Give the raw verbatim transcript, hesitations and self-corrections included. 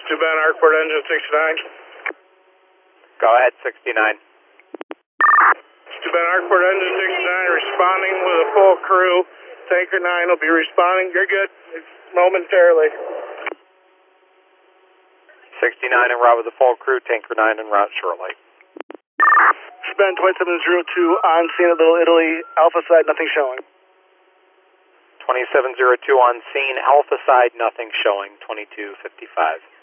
Stu Ben, Arkport engine sixty-nine. Go ahead, sixty-nine. Stu Ben, Arkport engine sixty-nine, responding with a full crew. Tanker nine will be responding. You're good. It's momentarily. sixty-nine en route with a full crew. Tanker nine en route shortly. Stu Ben, twenty-seven oh two on scene at Little Italy. Alpha side, nothing showing. twenty-seven oh two on scene. Alpha side, nothing showing. twenty-two fifty-five.